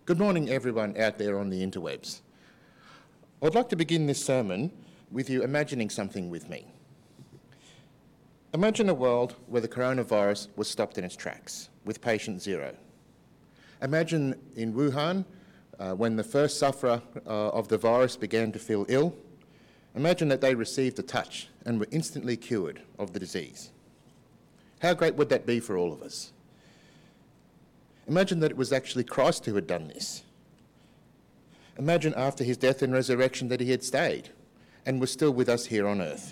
Good morning, everyone out there on the interwebs. I'd like to begin this sermon with you imagining something with me. Imagine a world where the coronavirus was stopped in its tracks, with patient zero. Imagine in Wuhan, when the first sufferer of the virus began to feel ill. Imagine that they received a touch and were instantly cured of the disease. How great would that be for all of us? Imagine that it was actually Christ who had done this. Imagine after his death and resurrection that he had stayed and was still with us here on earth.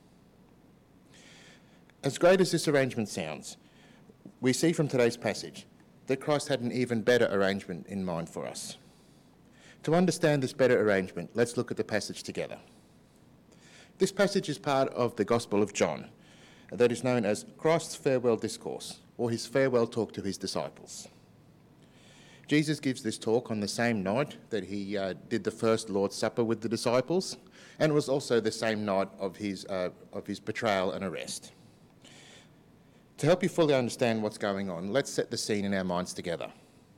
As great as this arrangement sounds, we see from today's passage that Christ had an even better arrangement in mind for us. To understand this better arrangement, let's look at the passage together. This passage is part of the Gospel of John, that is known as Christ's farewell discourse, or his farewell talk to his disciples. Jesus gives this talk on the same night that he did the first Lord's Supper with the disciples, and it was also the same night of his betrayal and arrest. To help you fully understand what's going on, let's set the scene in our minds together.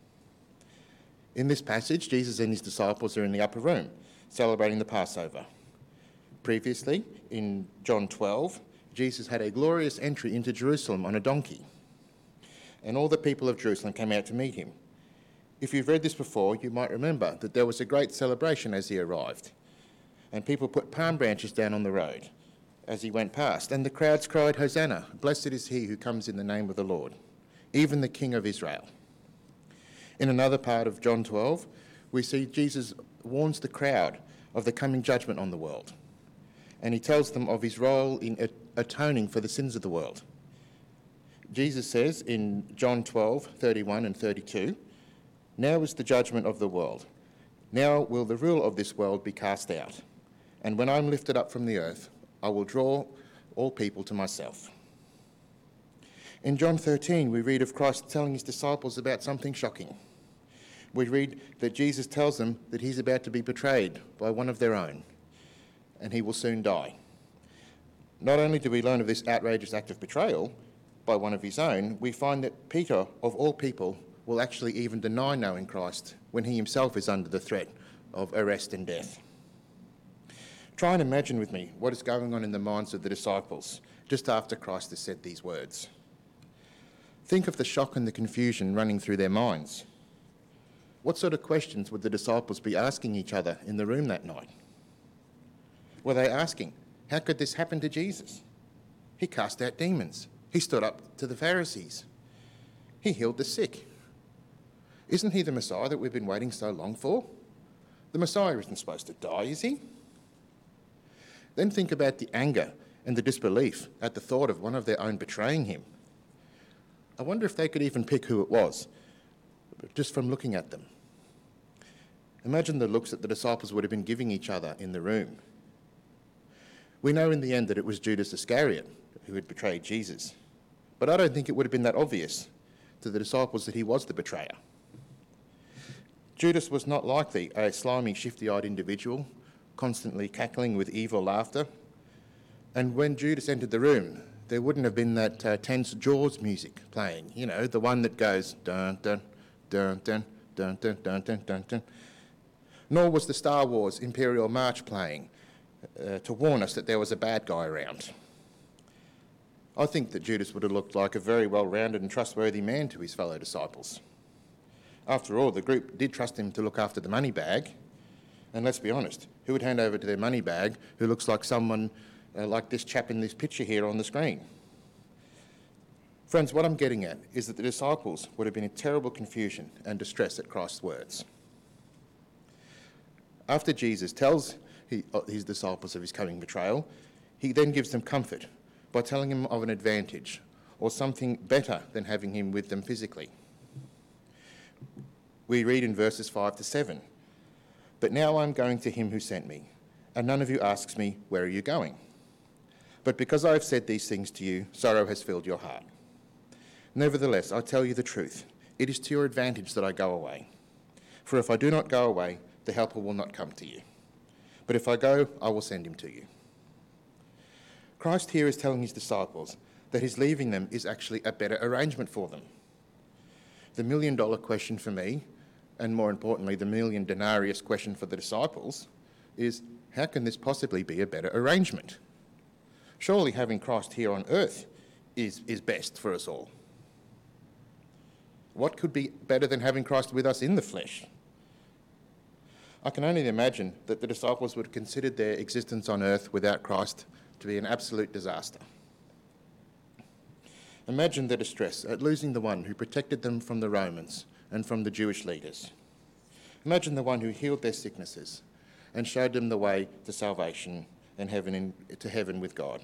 In this passage, Jesus and his disciples are in the upper room, celebrating the Passover. Previously, in John 12, Jesus had a glorious entry into Jerusalem on a donkey, and all the people of Jerusalem came out to meet him. If you've read this before, you might remember that there was a great celebration as he arrived, and people put palm branches down on the road as he went past, and the crowds cried, "Hosanna, blessed is he who comes in the name of the Lord, even the King of Israel." In another part of John 12, we see Jesus warns the crowd of the coming judgment on the world, and he tells them of his role in atoning for the sins of the world. Jesus says in John 12:31 and 32, "Now is the judgment of the world. Now will the rule of this world be cast out. And when I am lifted up from the earth, I will draw all people to myself." In John 13, we read of Christ telling his disciples about something shocking. We read that Jesus tells them that he's about to be betrayed by one of their own, and he will soon die. Not only do we learn of this outrageous act of betrayal by one of his own, we find that Peter, of all people, will actually even deny knowing Christ when he himself is under the threat of arrest and death. Try and imagine with me what is going on in the minds of the disciples just after Christ has said these words. Think of the shock and the confusion running through their minds. What sort of questions would the disciples be asking each other in the room that night? Were they asking, how could this happen to Jesus? He cast out demons. He stood up to the Pharisees. He healed the sick. Isn't he the Messiah that we've been waiting so long for? The Messiah isn't supposed to die, is he? Then think about the anger and the disbelief at the thought of one of their own betraying him. I wonder if they could even pick who it was, just from looking at them. Imagine the looks that the disciples would have been giving each other in the room. We know in the end that it was Judas Iscariot who had betrayed Jesus, but I don't think it would have been that obvious to the disciples that he was the betrayer. Judas was not likely a slimy, shifty-eyed individual, constantly cackling with evil laughter. And when Judas entered the room, there wouldn't have been that tense Jaws music playing, you know, the one that goes dun dun dun dun dun dun dun dun dun dun. Nor was the Star Wars Imperial March playing to warn us that there was a bad guy around. I think that Judas would have looked like a very well-rounded and trustworthy man to his fellow disciples. After all, the group did trust him to look after the money bag. And let's be honest, who would hand over to their money bag who looks like someone like this chap in this picture here on the screen? Friends, what I'm getting at is that the disciples would have been in terrible confusion and distress at Christ's words. After Jesus tells his disciples of his coming betrayal, he then gives them comfort by telling them of an advantage or something better than having him with them physically. We read in verses 5 to 7, "But now I'm going to him who sent me, and none of you asks me, 'Where are you going?' But because I have said these things to you, sorrow has filled your heart. Nevertheless, I tell you the truth. It is to your advantage that I go away. For if I do not go away, the Helper will not come to you. But if I go, I will send him to you." Christ here is telling his disciples that his leaving them is actually a better arrangement for them. The million-dollar question for me and more importantly, the million denarius question for the disciples, is how can this possibly be a better arrangement? Surely having Christ here on earth is best for us all. What could be better than having Christ with us in the flesh? I can only imagine that the disciples would have considered their existence on earth without Christ to be an absolute disaster. Imagine the distress at losing the one who protected them from the Romans and from the Jewish leaders. Imagine the one who healed their sicknesses and showed them the way to salvation and to heaven with God.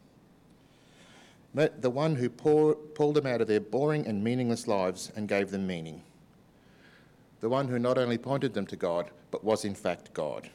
The one who pulled them out of their boring and meaningless lives and gave them meaning. The one who not only pointed them to God, but was in fact God.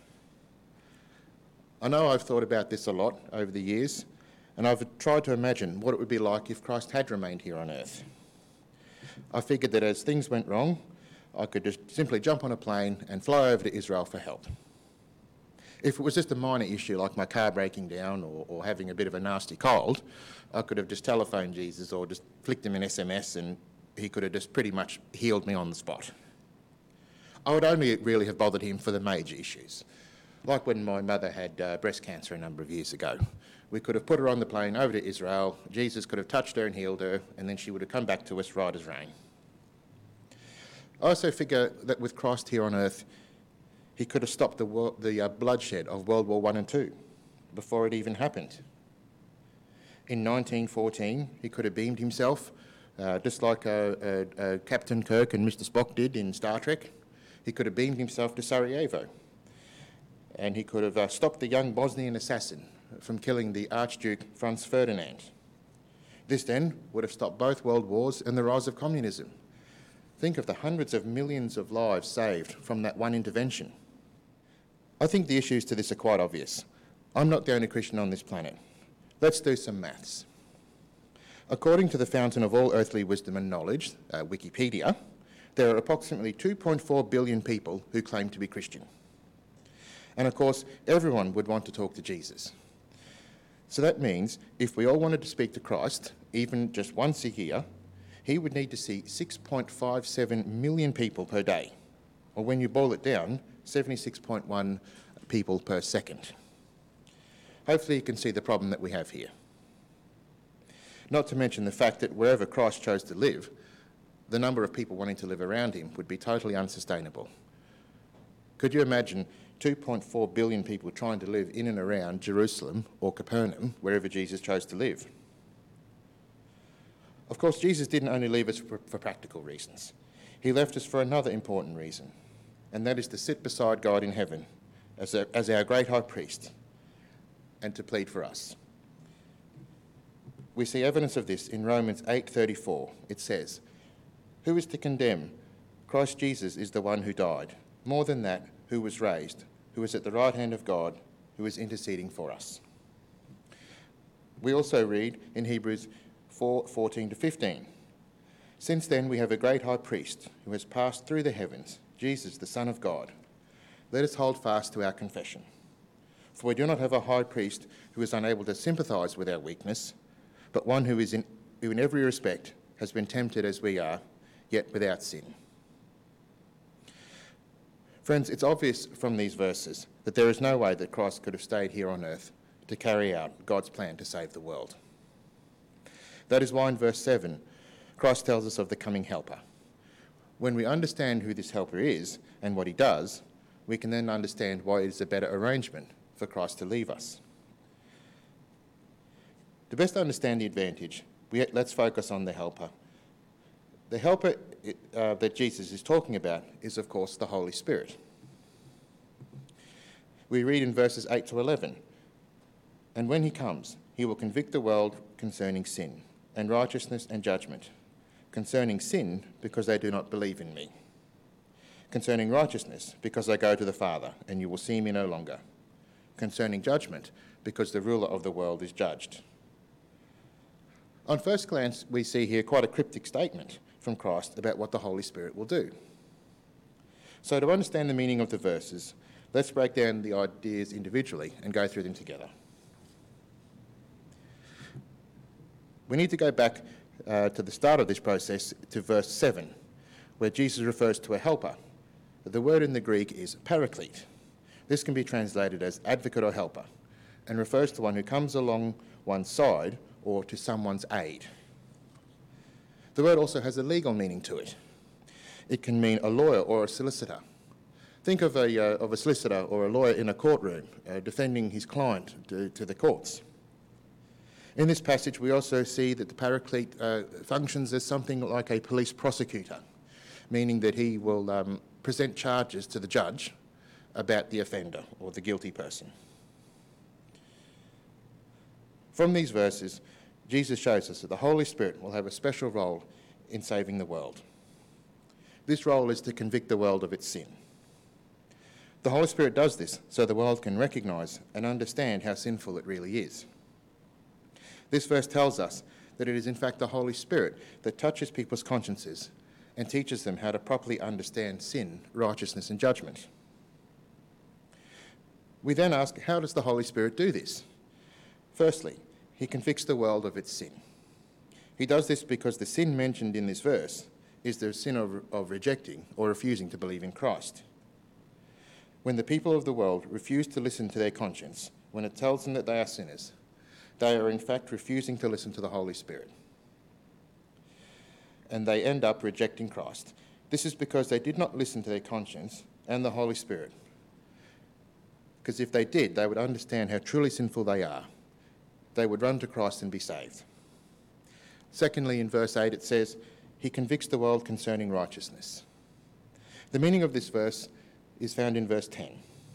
I know I've thought about this a lot over the years, and I've tried to imagine what it would be like if Christ had remained here on earth. I figured that as things went wrong, I could just simply jump on a plane and fly over to Israel for help. If it was just a minor issue like my car breaking down or having a bit of a nasty cold, I could have just telephoned Jesus or just flicked him an SMS and he could have just pretty much healed me on the spot. I would only really have bothered him for the major issues, like when my mother had breast cancer a number of years ago. We could have put her on the plane over to Israel, Jesus could have touched her and healed her, and then she would have come back to us right as rain. I also figure that with Christ here on earth, he could have stopped the bloodshed of World War I and II before it even happened. In 1914, he could have beamed himself, just like Captain Kirk and Mr. Spock did in Star Trek. He could have beamed himself to Sarajevo, and he could have stopped the young Bosnian assassin from killing the Archduke Franz Ferdinand. This then would have stopped both world wars and the rise of communism. Think of the hundreds of millions of lives saved from that one intervention. I think the issues to this are quite obvious. I'm not the only Christian on this planet. Let's do some maths. According to the fountain of all earthly wisdom and knowledge, Wikipedia, there are approximately 2.4 billion people who claim to be Christian. And of course, everyone would want to talk to Jesus. So that means if we all wanted to speak to Christ, even just once a year, he would need to see 6.57 million people per day, or when you boil it down, 76.1 people per second. Hopefully you can see the problem that we have here. Not to mention the fact that wherever Christ chose to live, the number of people wanting to live around him would be totally unsustainable. Could you imagine 2.4 billion people trying to live in and around Jerusalem or Capernaum, wherever Jesus chose to live? Of course, Jesus didn't only leave us for practical reasons. He left us for another important reason, and that is to sit beside God in heaven as our great high priest and to plead for us. We see evidence of this in Romans 8:34. It says, "Who is to condemn? Christ Jesus is the one who died. More than that, who was raised, who is at the right hand of God, who is interceding for us." We also read in Hebrews 4:14-15, "Since then we have a great high priest who has passed through the heavens, Jesus, the Son of God. Let us hold fast to our confession. For we do not have a high priest who is unable to sympathise with our weakness, but one who in every respect has been tempted as we are, yet without sin." Friends, it's obvious from these verses that there is no way that Christ could have stayed here on earth to carry out God's plan to save the world. That is why in verse 7, Christ tells us of the coming helper. When we understand who this helper is and what he does, we can then understand why it is a better arrangement for Christ to leave us. To best understand the advantage, let's focus on the helper. The helper that Jesus is talking about is, of course, the Holy Spirit. We read in verses 8-11, "And when he comes, he will convict the world concerning sin, and righteousness and judgment. Concerning sin, because they do not believe in me. Concerning righteousness, because I go to the Father, and you will see me no longer. Concerning judgment, because the ruler of the world is judged." On first glance, we see here quite a cryptic statement from Christ about what the Holy Spirit will do. So to understand the meaning of the verses, let's break down the ideas individually and go through them together. We need to go back to the start of this process to verse 7, where Jesus refers to a helper, The word in the Greek is paraclete. This can be translated as advocate or helper and refers to one who comes along one's side or to someone's aid. The word also has a legal meaning to it. It can mean a lawyer or a solicitor. Think of a solicitor or a lawyer in a courtroom defending his client to the courts. In this passage, we also see that the paraclete functions as something like a police prosecutor, meaning that he will present charges to the judge about the offender or the guilty person. From these verses, Jesus shows us that the Holy Spirit will have a special role in saving the world. This role is to convict the world of its sin. The Holy Spirit does this so the world can recognise and understand how sinful it really is. This verse tells us that it is in fact the Holy Spirit that touches people's consciences and teaches them how to properly understand sin, righteousness and judgment. We then ask, how does the Holy Spirit do this? Firstly, he convicts the world of its sin. He does this because the sin mentioned in this verse is the sin of rejecting or refusing to believe in Christ. When the people of the world refuse to listen to their conscience, when it tells them that they are sinners, they are in fact refusing to listen to the Holy Spirit. And they end up rejecting Christ. This is because they did not listen to their conscience and the Holy Spirit. Because if they did, they would understand how truly sinful they are. They would run to Christ and be saved. Secondly, in verse 8 it says, he convicts the world concerning righteousness. The meaning of this verse is found in verse 10.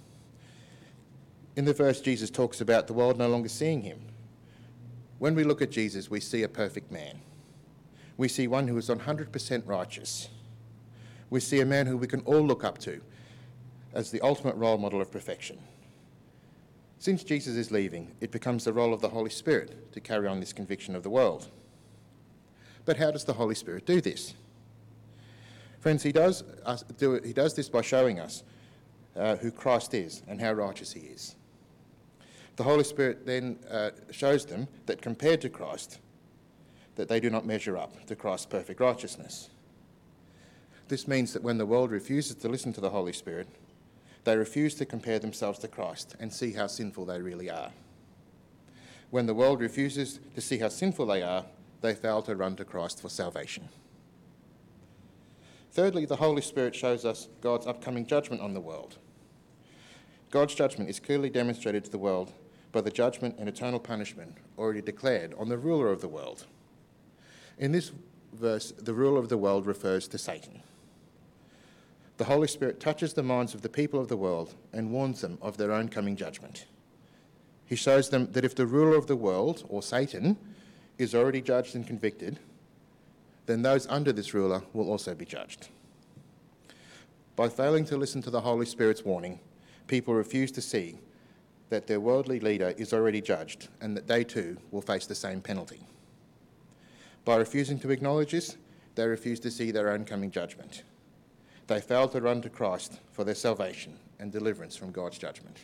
In the verse, Jesus talks about the world no longer seeing him. When we look at Jesus, we see a perfect man. We see one who is 100% righteous. We see a man who we can all look up to as the ultimate role model of perfection. Since Jesus is leaving, it becomes the role of the Holy Spirit to carry on this conviction of the world. But how does the Holy Spirit do this? Friends, he does this by showing us who Christ is and how righteous he is. The Holy Spirit then shows them that compared to Christ, that they do not measure up to Christ's perfect righteousness. This means that when the world refuses to listen to the Holy Spirit, they refuse to compare themselves to Christ and see how sinful they really are. When the world refuses to see how sinful they are, they fail to run to Christ for salvation. Thirdly, the Holy Spirit shows us God's upcoming judgment on the world. God's judgment is clearly demonstrated to the world by the judgment and eternal punishment already declared on the ruler of the world. In this verse, the ruler of the world refers to Satan. The Holy Spirit touches the minds of the people of the world and warns them of their own coming judgment. He shows them that if the ruler of the world, or Satan, is already judged and convicted, then those under this ruler will also be judged. By failing to listen to the Holy Spirit's warning, people refuse to see that their worldly leader is already judged and that they too will face the same penalty. By refusing to acknowledge this, they refuse to see their own coming judgment. They fail to run to Christ for their salvation and deliverance from God's judgment.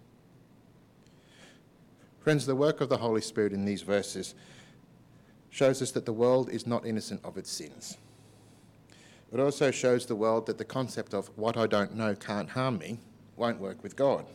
Friends, the work of the Holy Spirit in these verses shows us that the world is not innocent of its sins. It also shows the world that the concept of what I don't know can't harm me won't work with God.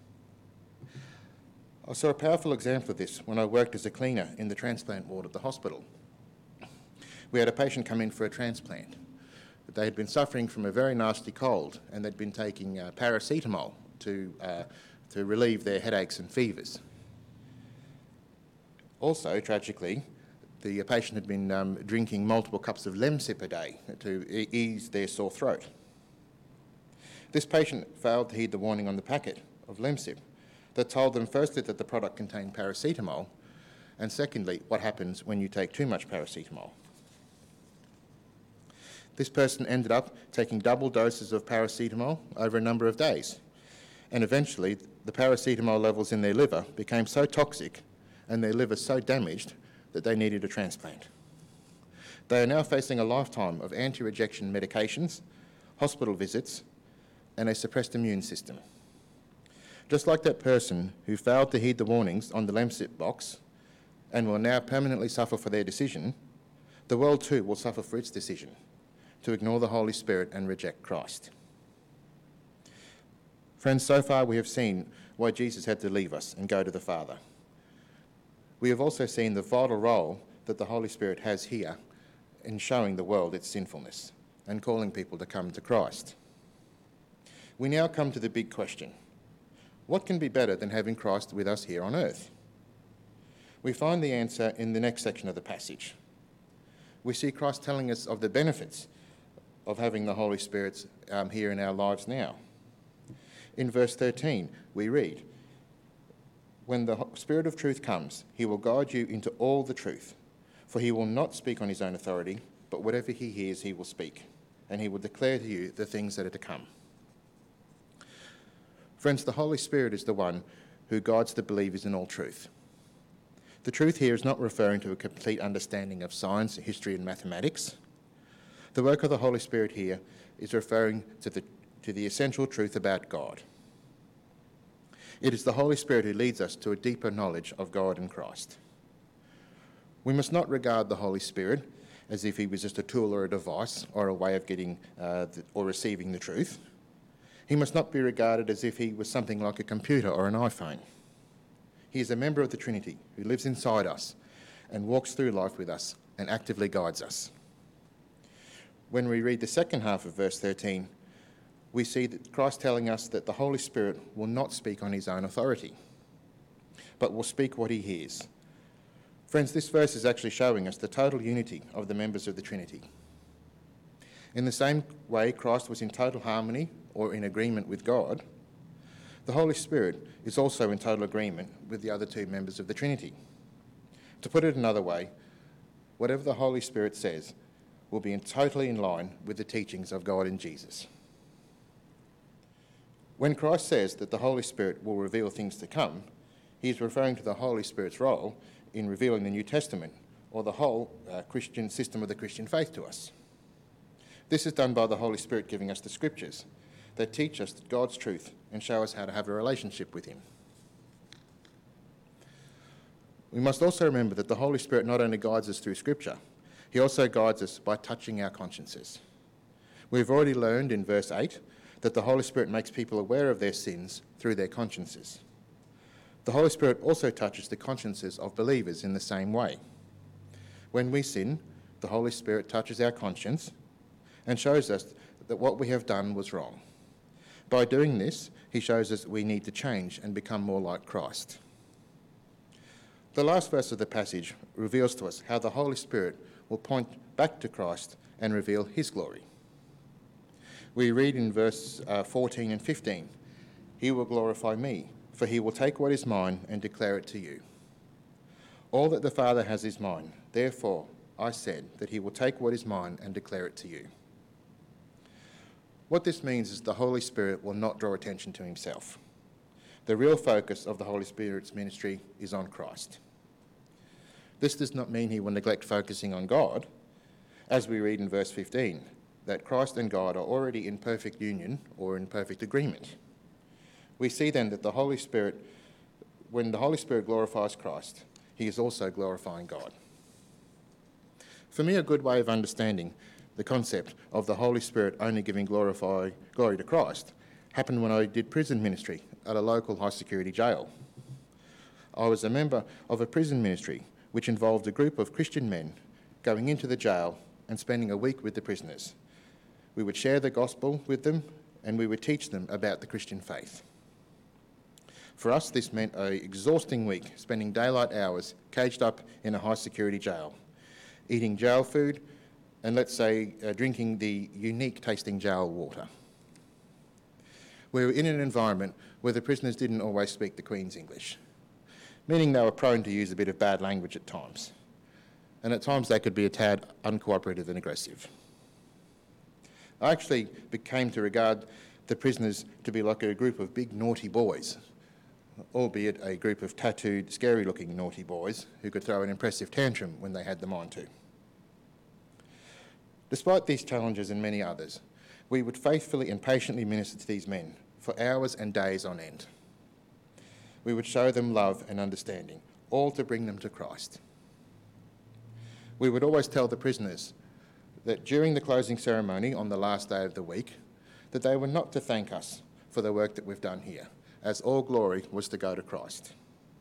I saw a powerful example of this when I worked as a cleaner in the transplant ward at the hospital. We had a patient come in for a transplant. They had been suffering from a very nasty cold and they'd been taking paracetamol to relieve their headaches and fevers. Also, tragically, the patient had been drinking multiple cups of Lemsip a day to ease their sore throat. This patient failed to heed the warning on the packet of Lemsip that told them firstly that the product contained paracetamol and secondly what happens when you take too much paracetamol. This person ended up taking double doses of paracetamol over a number of days, and eventually the paracetamol levels in their liver became so toxic and their liver so damaged that they needed a transplant. They are now facing a lifetime of anti-rejection medications, hospital visits, and a suppressed immune system. Just like that person who failed to heed the warnings on the Lemsip box and will now permanently suffer for their decision, the world too will suffer for its decision to ignore the Holy Spirit and reject Christ. Friends, so far we have seen why Jesus had to leave us and go to the Father. We have also seen the vital role that the Holy Spirit has here in showing the world its sinfulness and calling people to come to Christ. We now come to the big question. What can be better than having Christ with us here on earth? We find the answer in the next section of the passage. We see Christ telling us of the benefits of having the Holy Spirit here in our lives now. In verse 13, we read, "When the Spirit of truth comes, he will guide you into all the truth, for he will not speak on his own authority, but whatever he hears he will speak, and he will declare to you the things that are to come." Friends, the Holy Spirit is the one who guides the believers in all truth. The truth here is not referring to a complete understanding of science, history and mathematics. The work of the Holy Spirit here is referring to the essential truth about God. It is the Holy Spirit who leads us to a deeper knowledge of God and Christ. We must not regard the Holy Spirit as if he was just a tool or a device or a way of getting or receiving the truth. He must not be regarded as if he was something like a computer or an iPhone. He is a member of the Trinity who lives inside us and walks through life with us and actively guides us. When we read the second half of verse 13, we see that Christ telling us that the Holy Spirit will not speak on his own authority, but will speak what he hears. Friends, this verse is actually showing us the total unity of the members of the Trinity. In the same way Christ was in total harmony or in agreement with God, the Holy Spirit is also in total agreement with the other two members of the Trinity. To put it another way, whatever the Holy Spirit says will be totally in line with the teachings of God and Jesus. When Christ says that the Holy Spirit will reveal things to come, he is referring to the Holy Spirit's role in revealing the New Testament, or the whole Christian system of the Christian faith to us. This is done by the Holy Spirit giving us the scriptures that teach us God's truth and show us how to have a relationship with him. We must also remember that the Holy Spirit not only guides us through scripture, he also guides us by touching our consciences. We've already learned in verse 8 that the Holy Spirit makes people aware of their sins through their consciences. The Holy Spirit also touches the consciences of believers in the same way. When we sin, the Holy Spirit touches our conscience and shows us that what we have done was wrong. By doing this, he shows us we need to change and become more like Christ. The last verse of the passage reveals to us how the Holy Spirit will point back to Christ and reveal his glory. We read in verse 14 and 15, "He will glorify me, for he will take what is mine and declare it to you. All that the Father has is mine. Therefore, I said that he will take what is mine and declare it to you." What this means is the Holy Spirit will not draw attention to himself. The real focus of the Holy Spirit's ministry is on Christ. This does not mean he will neglect focusing on God, as we read in verse 15, that Christ and God are already in perfect union or in perfect agreement. We see then that the Holy Spirit, when the Holy Spirit glorifies Christ, he is also glorifying God. For me, a good way of understanding the concept of the Holy Spirit only giving glory to Christ happened when I did prison ministry at a local high security jail. I was a member of a prison ministry which involved a group of Christian men going into the jail and spending a week with the prisoners. We would share the gospel with them and we would teach them about the Christian faith. For us, this meant an exhausting week, spending daylight hours caged up in a high security jail, eating jail food and, let's say, drinking the unique tasting jail water. We were in an environment where the prisoners didn't always speak the Queen's English, meaning they were prone to use a bit of bad language at times. And at times they could be a tad uncooperative and aggressive. I actually came to regard the prisoners to be like a group of big naughty boys, albeit a group of tattooed, scary-looking naughty boys who could throw an impressive tantrum when they had the mind to. Despite these challenges and many others, we would faithfully and patiently minister to these men for hours and days on end. We would show them love and understanding, all to bring them to Christ. We would always tell the prisoners that during the closing ceremony on the last day of the week, that they were not to thank us for for the work that we've done here, as all glory was to go to Christ.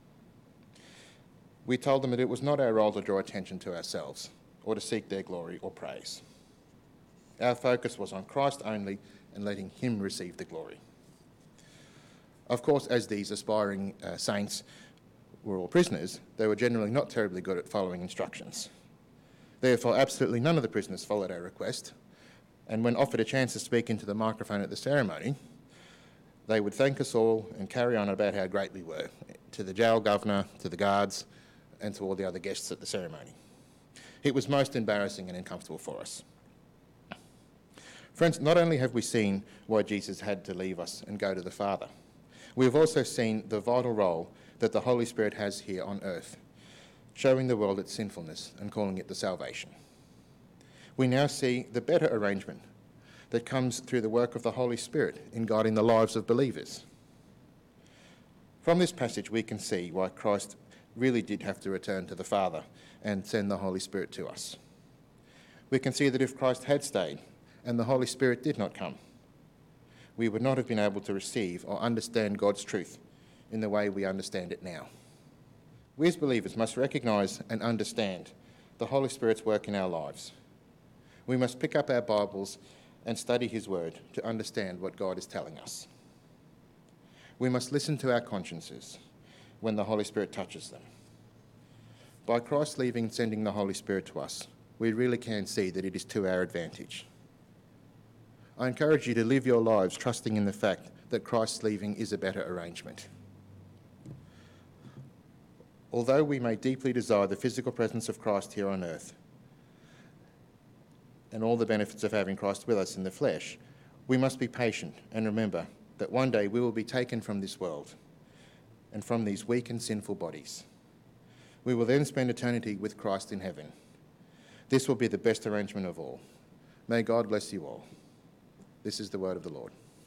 We told them that it was not our role to draw attention to ourselves or to seek their glory or praise. Our focus was on Christ only and letting him receive the glory. Of course, as these aspiring saints were all prisoners, they were generally not terribly good at following instructions. Therefore, absolutely none of the prisoners followed our request, and when offered a chance to speak into the microphone at the ceremony, they would thank us all and carry on about how great we were, to the jail governor, to the guards, and to all the other guests at the ceremony. It was most embarrassing and uncomfortable for us. Friends, not only have we seen why Jesus had to leave us and go to the Father, we have also seen the vital role that the Holy Spirit has here on earth, showing the world its sinfulness and calling it to salvation. We now see the better arrangement that comes through the work of the Holy Spirit in guiding the lives of believers. From this passage, we can see why Christ really did have to return to the Father and send the Holy Spirit to us. We can see that if Christ had stayed and the Holy Spirit did not come, we would not have been able to receive or understand God's truth in the way we understand it now. We as believers must recognise and understand the Holy Spirit's work in our lives. We must pick up our Bibles and study his word to understand what God is telling us. We must listen to our consciences when the Holy Spirit touches them. By Christ leaving and sending the Holy Spirit to us, we really can see that it is to our advantage. I encourage you to live your lives trusting in the fact that Christ's leaving is a better arrangement. Although we may deeply desire the physical presence of Christ here on earth and all the benefits of having Christ with us in the flesh, we must be patient and remember that one day we will be taken from this world and from these weak and sinful bodies. We will then spend eternity with Christ in heaven. This will be the best arrangement of all. May God bless you all. This is the word of the Lord.